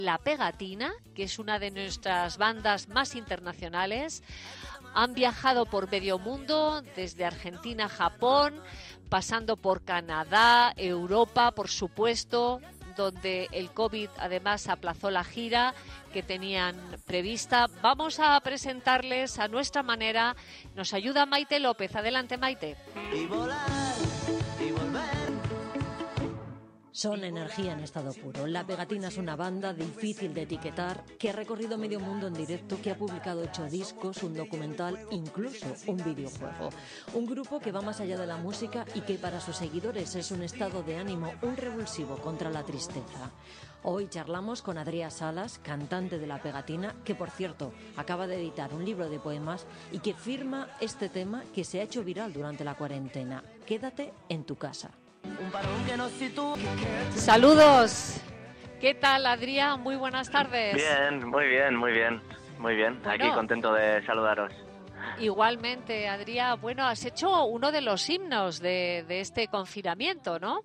La Pegatina, que es una de nuestras bandas más internacionales. Han viajado por medio mundo, desde Argentina a Japón, pasando por Canadá, Europa, por supuesto, donde el COVID además aplazó la gira que tenían prevista. Vamos a presentarles a nuestra manera. Nos ayuda Maite López. Adelante, Maite. Y volar y volver. Son energía en estado puro. La Pegatina es una banda difícil de etiquetar que ha recorrido medio mundo en directo, que ha publicado 8 discos, un documental, incluso un videojuego. Un grupo que va más allá de la música y que para sus seguidores es un estado de ánimo, un revulsivo contra la tristeza. Hoy charlamos con Adrià Salas, cantante de La Pegatina, que por cierto acaba de editar un libro de poemas y que firma este tema que se ha hecho viral durante la cuarentena. Quédate en tu casa. Un parón que nos sitúa. Saludos. ¿Qué tal, Adrià? Muy buenas tardes. Bien, muy bien, muy bien, muy bien. Bueno. Aquí contento de saludaros. Igualmente, Adrià. Bueno, has hecho uno de los himnos de este confinamiento, ¿no?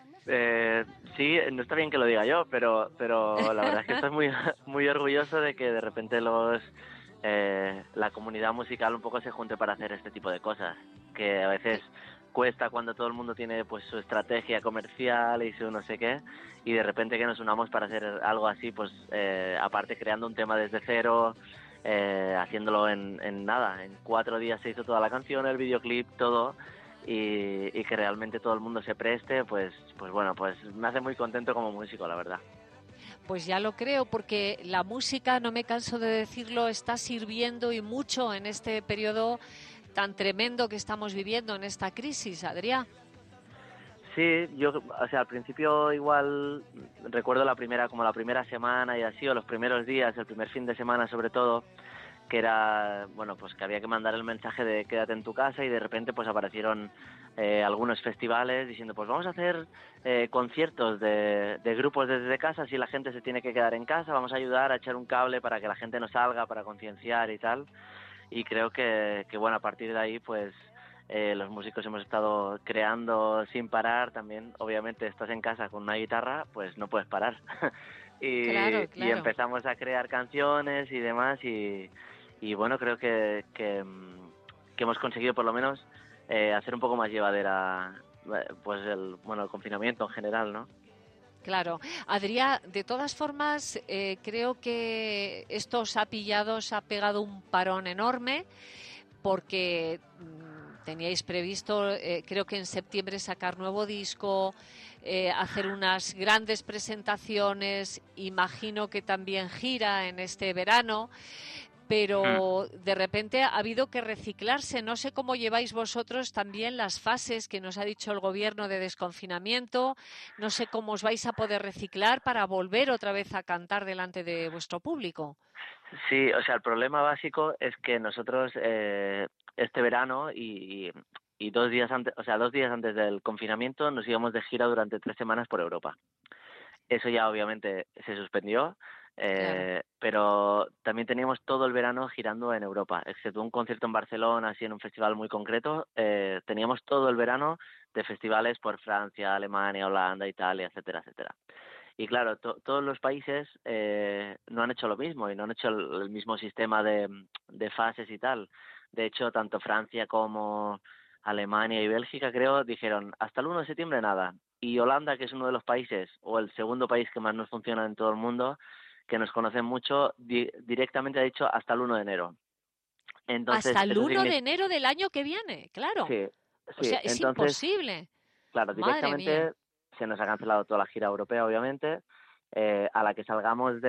Sí, no está bien que lo diga yo, pero la verdad es que estoy muy, muy orgulloso de que de repente la comunidad musical un poco se junte para hacer este tipo de cosas, que a veces cuesta cuando todo el mundo tiene pues su estrategia comercial y su no sé qué, y de repente que nos unamos para hacer algo así, pues aparte creando un tema desde cero, haciéndolo en nada, en 4 días se hizo toda la canción, el videoclip, todo, y que realmente todo el mundo se preste, pues bueno, pues me hace muy contento como músico, la verdad. Pues ya lo creo, porque la música, no me canso de decirlo, está sirviendo y mucho en este periodo tan tremendo que estamos viviendo, en esta crisis, Adrià. Sí, yo, o sea, al principio igual recuerdo la primera semana y así, o los primeros días, el primer fin de semana sobre todo, que era, bueno, pues que había que mandar el mensaje de quédate en tu casa, y de repente pues aparecieron algunos festivales diciendo pues vamos a hacer conciertos de grupos desde casa, si la gente se tiene que quedar en casa, vamos a ayudar a echar un cable para que la gente no salga, para concienciar y tal. Y creo que bueno, a partir de ahí pues los músicos hemos estado creando sin parar. También obviamente estás en casa con una guitarra, pues no puedes parar. Claro. Y empezamos a crear canciones y demás, y bueno, creo que hemos conseguido por lo menos hacer un poco más llevadera pues el confinamiento en general, ¿no? Claro. Adrià, de todas formas, creo que esto os ha pegado un parón enorme, porque teníais previsto, creo que en septiembre, sacar nuevo disco, hacer unas grandes presentaciones, imagino que también gira en este verano, pero de repente ha habido que reciclarse. No sé cómo lleváis vosotros también las fases que nos ha dicho el gobierno de desconfinamiento. No sé cómo os vais a poder reciclar para volver otra vez a cantar delante de vuestro público. Sí, o sea, el problema básico es que nosotros este verano y 2 días antes, o sea, 2 días antes del confinamiento nos íbamos de gira durante 3 semanas por Europa. Eso ya obviamente se suspendió, Claro. pero también teníamos todo el verano girando en Europa, excepto un concierto en Barcelona, así en un festival muy concreto. Teníamos todo el verano de festivales por Francia, Alemania, Holanda, Italia, etcétera, etcétera. Y claro, todos los países no han hecho lo mismo y no han hecho el mismo sistema de fases y tal. De hecho, tanto Francia como Alemania y Bélgica, creo, dijeron hasta el 1 de septiembre nada. Y Holanda, que es uno de los países, o el segundo país que más nos funciona en todo el mundo, que nos conocen mucho, directamente ha dicho hasta el 1 de enero. Entonces, Hasta el eso 1 de significa... enero del año que viene, claro. Sí, O sí. sea, es Entonces, imposible. claro, Madre mía. directamente se nos ha cancelado toda la gira europea, obviamente. A la que salgamos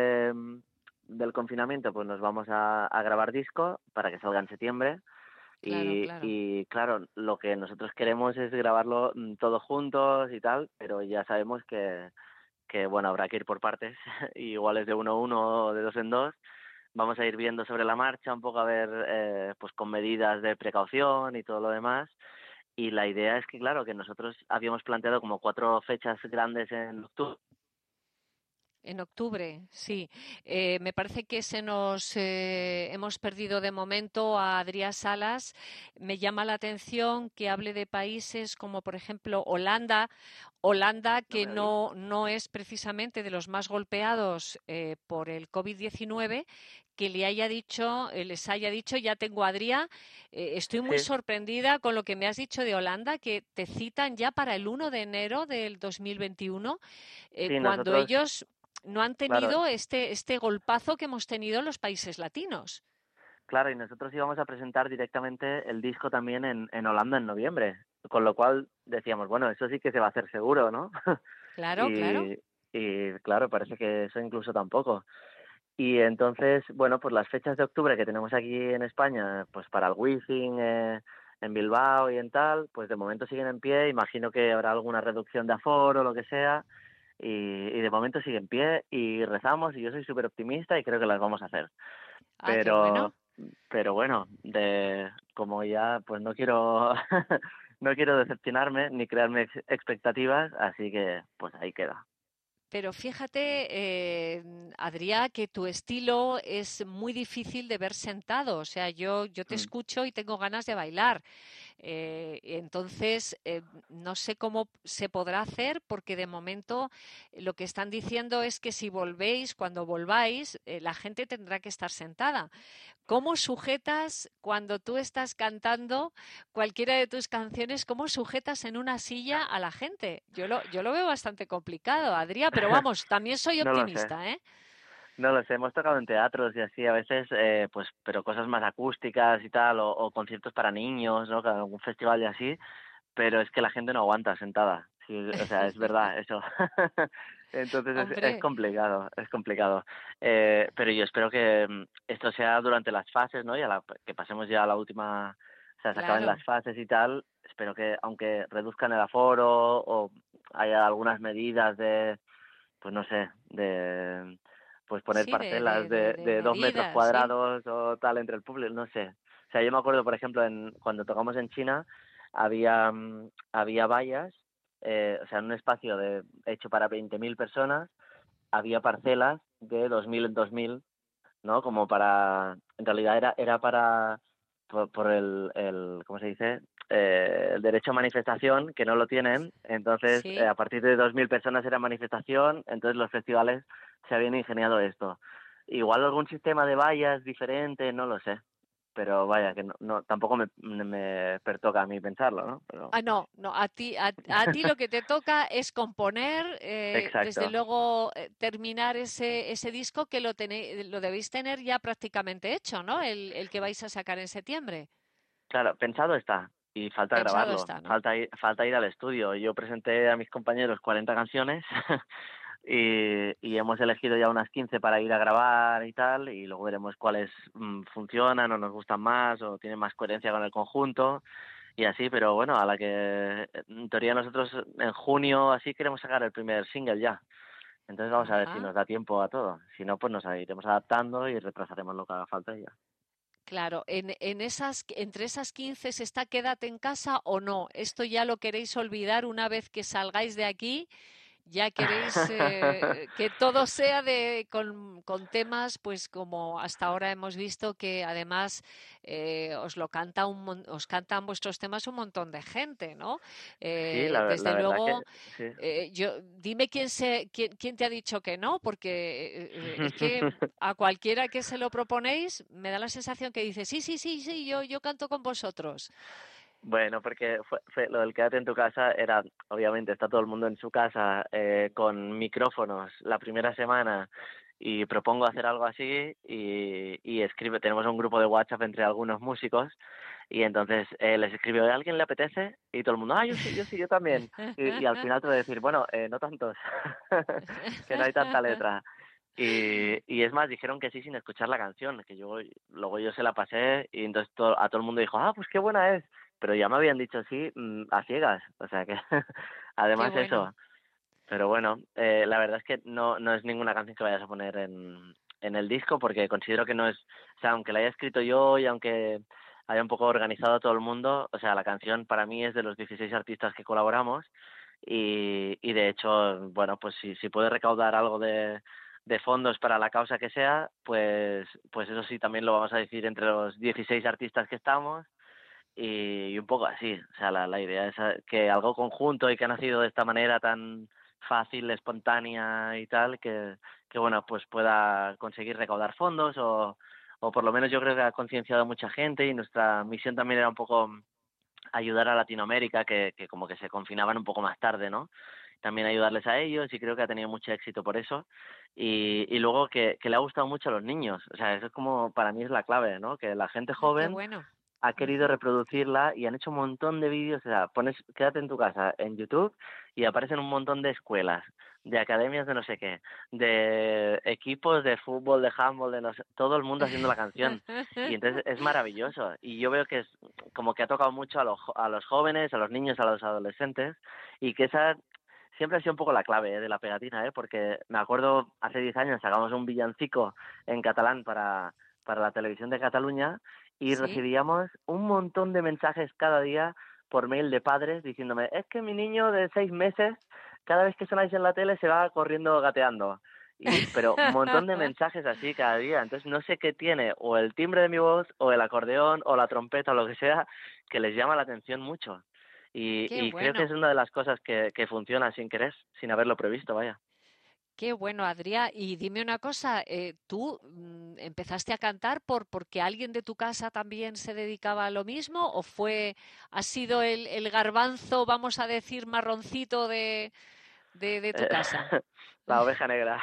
del confinamiento, pues nos vamos a grabar disco para que salga en septiembre. Claro. Y claro, lo que nosotros queremos es grabarlo todos juntos y tal, pero ya sabemos que bueno, habrá que ir por partes, y igual es de uno a uno o de dos en dos. Vamos a ir viendo sobre la marcha un poco, a ver, pues con medidas de precaución y todo lo demás. Y la idea es que, claro, que nosotros habíamos planteado como 4 fechas grandes en octubre. En octubre, sí. Me parece que se nos hemos perdido de momento a Adrià Salas. Me llama la atención que hable de países como, por ejemplo, Holanda. Holanda, No que me oís. no es precisamente de los más golpeados por el COVID-19, que le haya dicho, les haya dicho, ya tengo a Adrià. Estoy muy Sí, sorprendida con lo que me has dicho de Holanda, que te citan ya para el 1 de enero del 2021, sí, cuando nosotros, ellos no han claro, tenido este golpazo que hemos tenido en los países latinos. claro, y nosotros íbamos a presentar directamente el disco también en Holanda en noviembre, con lo cual decíamos, bueno, eso sí que se va a hacer seguro, ¿no? Claro, claro. y, y claro, parece que eso incluso tampoco. Y entonces, bueno, pues las fechas de octubre que tenemos aquí en España, pues para el Wizzing, en Bilbao y en tal, pues de momento siguen en pie. Imagino que habrá alguna reducción de aforo o lo que sea. Y de momento sigue en pie y rezamos y yo soy súper optimista y creo que las vamos a hacer. Ah, qué Pero, bueno. pero bueno, como ya pues no quiero no quiero decepcionarme ni crearme expectativas, así que pues ahí queda. Pero fíjate, Adrià, que tu estilo es muy difícil de ver sentado. O sea, yo te Mm. escucho y tengo ganas de bailar. Entonces, no sé cómo se podrá hacer porque de momento lo que están diciendo es que si volvéis, cuando volváis, la gente tendrá que estar sentada. ¿Cómo sujetas cuando tú estás cantando cualquiera de tus canciones? ¿Cómo sujetas en una silla a la gente? Yo lo veo bastante complicado, Adrià, pero vamos, también soy No lo sé. optimista, ¿eh? No lo sé, hemos tocado en teatros y así a veces, pues, pero cosas más acústicas y tal, o conciertos para niños, ¿no? Algún festival y así, pero es que la gente no aguanta sentada. Sí, o sea, es verdad, eso. Entonces es Hombre, complicado, es complicado. Pero yo espero que esto sea durante las fases, ¿no? Que pasemos ya a la última, o sea, se acaben las claro. fases y tal. Espero que, aunque reduzcan el aforo o haya algunas medidas de, pues no sé, de pues poner Sí, parcelas de de 2 metros medidas, sí. cuadrados o tal entre el público, no sé. O sea, yo me acuerdo, por ejemplo, cuando tocamos en China, había vallas, o sea, en un espacio hecho para 20.000 personas, había parcelas de 2.000 en 2.000, ¿no? Como en realidad era por ¿cómo se dice? El derecho a manifestación, que no lo tienen, entonces Sí. a partir de 2.000 personas era manifestación, entonces los festivales se habían ingeniado esto. Igual algún sistema de vallas diferente, no lo sé, pero vaya, que tampoco me pertoca a mí pensarlo, ¿no? Pero Ah, no, no, a ti lo que te toca es componer, desde exacto. luego terminar ese disco que lo debéis tener ya prácticamente hecho, ¿no? El que vais a sacar en septiembre. Claro, pensado está y falta Pensado grabarlo, está, ¿no? falta ir al estudio. Yo presenté a mis compañeros 40 canciones y hemos elegido ya unas 15 para ir a grabar y tal, y luego veremos cuáles funcionan o nos gustan más o tienen más coherencia con el conjunto y así, pero bueno, a la que en teoría nosotros en junio así queremos sacar el primer single ya. Entonces vamos a ver si Ajá. nos da tiempo a todo. Si no, pues nos iremos adaptando y retrasaremos lo que haga falta y ya. Claro, entre esas 15 ¿se está quédate en casa o no? Esto ya lo queréis olvidar una vez que salgáis de aquí. Ya queréis que todo sea con temas, pues como hasta ahora hemos visto que además os cantan vuestros temas un montón de gente, ¿no? Sí, la Desde verdad que luego, sí. dime quién te ha dicho que no, porque es que a cualquiera que se lo proponéis me da la sensación que dice, sí, sí, sí, sí, yo canto con vosotros. Bueno, porque lo del quédate en tu casa era, obviamente, está todo el mundo en su casa con micrófonos la primera semana y propongo hacer algo así y tenemos un grupo de WhatsApp entre algunos músicos y entonces les escribo, ¿a alguien le apetece? Y todo el mundo, yo sí, yo también. Y al final te voy a decir, bueno, no tantos, que no hay tanta letra. Y es más, dijeron que sí sin escuchar la canción, que luego yo se la pasé y entonces a todo el mundo dijo, pues qué buena es, pero ya me habían dicho sí a ciegas, o sea que Qué además bueno. eso, pero bueno, la verdad es que no es ninguna canción que vayas a poner en el disco porque considero que no es, o sea, aunque la haya escrito yo y aunque haya un poco organizado a todo el mundo, o sea, la canción para mí es de los 16 artistas que colaboramos y de hecho, bueno, pues si puede recaudar algo de fondos para la causa que sea, pues eso sí también lo vamos a decir entre los 16 artistas que estamos y un poco así. O sea, la idea es que algo conjunto y que ha nacido de esta manera tan fácil, espontánea y tal, que bueno, pues pueda conseguir recaudar fondos o por lo menos yo creo que ha concienciado a mucha gente y nuestra misión también era un poco ayudar a Latinoamérica, que como que se confinaban un poco más tarde, ¿no? También ayudarles a ellos y creo que ha tenido mucho éxito por eso. Y luego que le ha gustado mucho a los niños. O sea, eso es como, para mí es la clave, ¿no? Que la gente Ah, qué joven bueno. ha querido Ujú. reproducirla y han hecho un montón de vídeos. O sea, quédate en tu casa en YouTube y aparecen un montón de escuelas, de academias de no sé qué, de equipos de fútbol, de handball, de no sé, todo el mundo haciendo la canción. Y entonces es maravilloso. Y yo veo que es como que ha tocado mucho a los jóvenes, a los niños, a los adolescentes y que esa siempre ha sido un poco la clave de la pegatina, porque me acuerdo hace 10 años sacamos un villancico en catalán para la televisión de Cataluña y Sí. recibíamos un montón de mensajes cada día por mail de padres diciéndome, es que mi niño de 6 meses, cada vez que sonáis en la tele se va corriendo gateando. Pero un montón de mensajes así cada día. Entonces no sé qué tiene, o el timbre de mi voz, o el acordeón, o la trompeta, o lo que sea, que les llama la atención mucho. Qué Y creo que es bueno. una de las cosas que funciona sin querer, sin haberlo previsto, vaya. Qué bueno, Adrián. Y dime una cosa, ¿tú empezaste a cantar porque alguien de tu casa también se dedicaba a lo mismo o ha sido el garbanzo, vamos a decir, marroncito de tu Eh, casa? la oveja negra.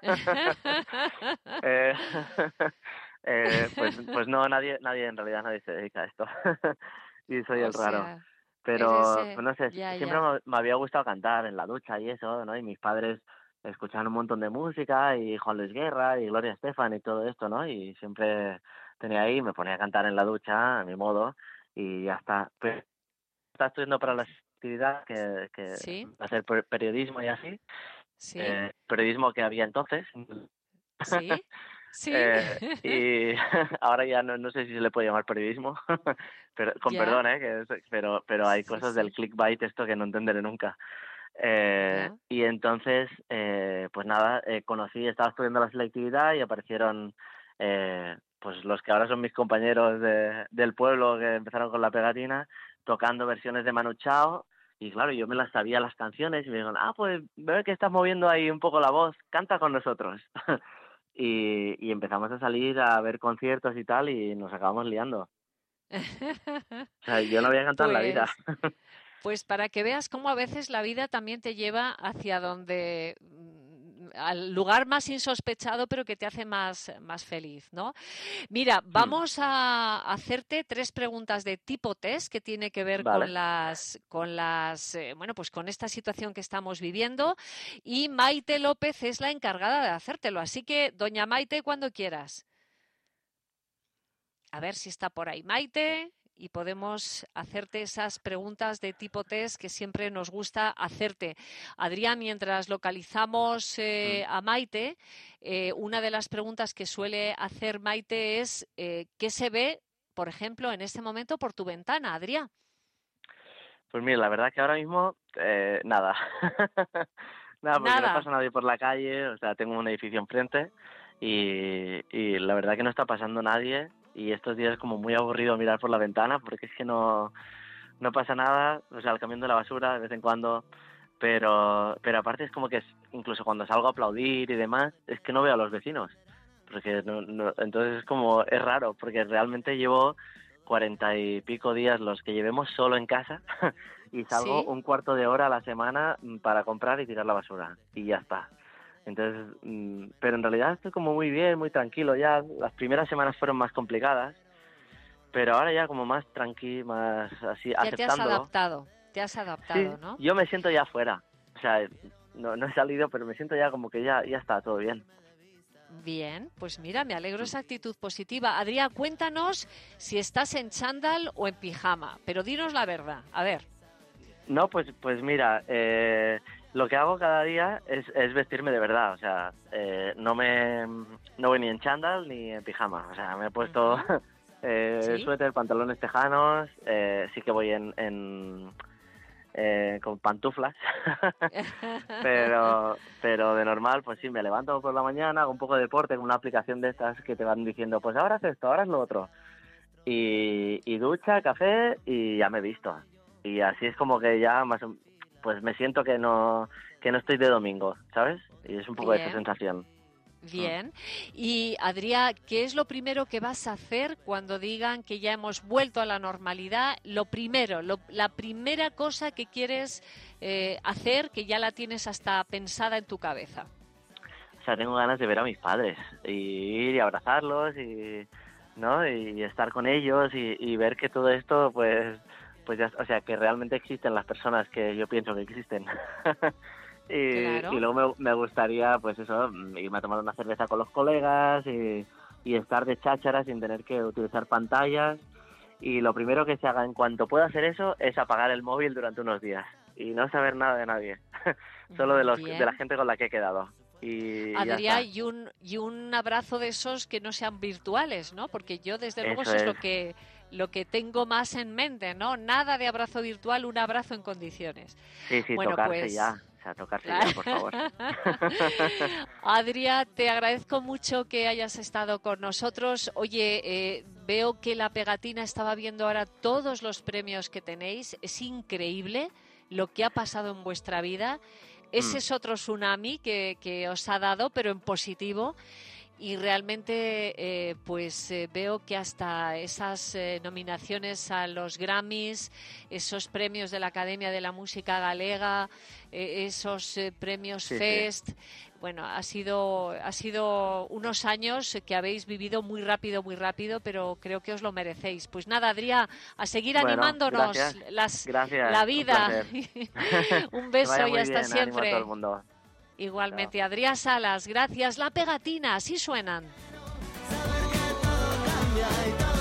Eh, pues no, nadie en realidad nadie se dedica a esto. Y soy O el raro. sea, eres... Pero, pues no sé, ya, siempre ya. me había gustado cantar en la ducha y eso, ¿no? Y mis padres escuchaban un montón de música y Juan Luis Guerra y Gloria Estefan y todo esto, ¿no? Y siempre tenía ahí, me ponía a cantar en la ducha a mi modo y ya está. Pero estaba estudiando para la actividad que Sí, hacer periodismo y así, sí, periodismo que había entonces. sí, sí. Y ahora ya no sé si se le puede llamar periodismo, pero, con Ya, perdón, pero hay sí, cosas del sí, clickbait esto que no entenderé nunca. ya. Y entonces, pues nada, estaba estudiando la selectividad y aparecieron pues los que ahora son mis compañeros del pueblo que empezaron con la pegatina, tocando versiones de Manu Chao. Y claro, yo me las sabía las canciones y me dijeron, pues veo que estás moviendo ahí un poco la voz, canta con nosotros. Y empezamos a salir a ver conciertos y tal y nos acabamos liando. O sea, yo no había cantado en la vida. Pues Pues para que veas cómo a veces la vida también te lleva hacia donde al lugar más insospechado, pero que te hace más feliz, ¿no? Mira, Hmm, vamos a hacerte 3 preguntas de tipo test que tiene que ver vale, bueno, pues con esta situación que estamos viviendo. Y Maite López es la encargada de hacértelo. Así que, doña Maite, cuando quieras. A ver si está por ahí Maite y podemos hacerte esas preguntas de tipo test que siempre nos gusta hacerte. Adrián, mientras localizamos hmm. a Maite, una de las preguntas que suele hacer Maite es ¿qué se ve, por ejemplo, en este momento por tu ventana, Adrián? Pues mira, la verdad que ahora mismo nada. Nada, porque no Nada. pasa nadie por la calle, o sea, tengo un edificio enfrente y la verdad que no está pasando nadie y estos días es como muy aburrido mirar por la ventana porque es que no pasa nada, o sea, el camión de la basura de vez en cuando, pero aparte es como que incluso cuando salgo a aplaudir y demás, es que no veo a los vecinos, porque entonces es como, es raro, porque realmente llevo 40 y pico días los que llevemos solo en casa y salgo ¿Sí? un cuarto de hora a la semana para comprar y tirar la basura y ya está. Entonces, pero en realidad estoy como muy bien, muy tranquilo ya. Las primeras semanas fueron más complicadas, pero ahora ya como más tranqui, más así, Ya te has aceptándolo. adaptado. Te has Sí, adaptado, ¿no? yo me siento ya fuera. O sea, no he salido, pero me siento ya como que ya está todo bien. Bien, pues mira, me alegro Mm. esa actitud positiva. Adrián, cuéntanos si estás en chándal o en pijama, pero dinos la verdad. A ver. No, pues mira, lo que hago cada día es vestirme de verdad. O sea, no voy ni en chándal ni en pijama. O sea, me he puesto Sí, suéter, pantalones tejanos. Sí que voy con pantuflas. pero de normal, pues sí, me levanto por la mañana, hago un poco de deporte con una aplicación de estas que te van diciendo, pues ahora haz esto, ahora haz lo otro. Y ducha, café y ya me he visto. Y así es como que ya más pues me siento que no estoy de domingo, ¿sabes? Y es un poco de esa sensación. Bien. Y Adrià, ¿qué es lo primero que vas a hacer cuando digan que ya hemos vuelto a la normalidad? Lo primero, la primera cosa que quieres hacer, que ya la tienes hasta pensada en tu cabeza. O sea, tengo ganas de ver a mis padres, y ir y abrazarlos y, ¿no? Y estar con ellos y ver que todo esto, pues ya, o sea, que realmente existen las personas que yo pienso que existen. Claro. Y luego me gustaría, pues eso, irme a tomar una cerveza con los colegas y estar de cháchara sin tener que utilizar pantallas. Y lo primero que se haga en cuanto pueda hacer eso es apagar el móvil durante unos días y no saber nada de nadie, solo de la gente con la que he quedado. Y Adrià, y un abrazo de esos que no sean virtuales, ¿no? Porque yo desde luego eso es lo que tengo más en mente, ¿no? Nada de abrazo virtual, un abrazo en condiciones. Sí, bueno, tocarse pues ya. O sea, tocarse ya, por favor. Adrià, te agradezco mucho que hayas estado con nosotros. Oye, veo que La Pegatina estaba viendo ahora todos los premios que tenéis. Es increíble lo que ha pasado en vuestra vida. Ese es otro tsunami que os ha dado, pero en positivo. Y realmente veo que hasta esas nominaciones a los Grammys, esos premios de la Academia de la Música Galega, esos premios Fest, bueno, ha sido unos años que habéis vivido muy rápido, pero creo que os lo merecéis. Pues nada, Adrià, a seguir animándonos gracias, la vida. Un beso y hasta bien, siempre. A todo el mundo. Igualmente, Adrià Salas, gracias. La Pegatina, así suenan. Saber que todo cambia y todo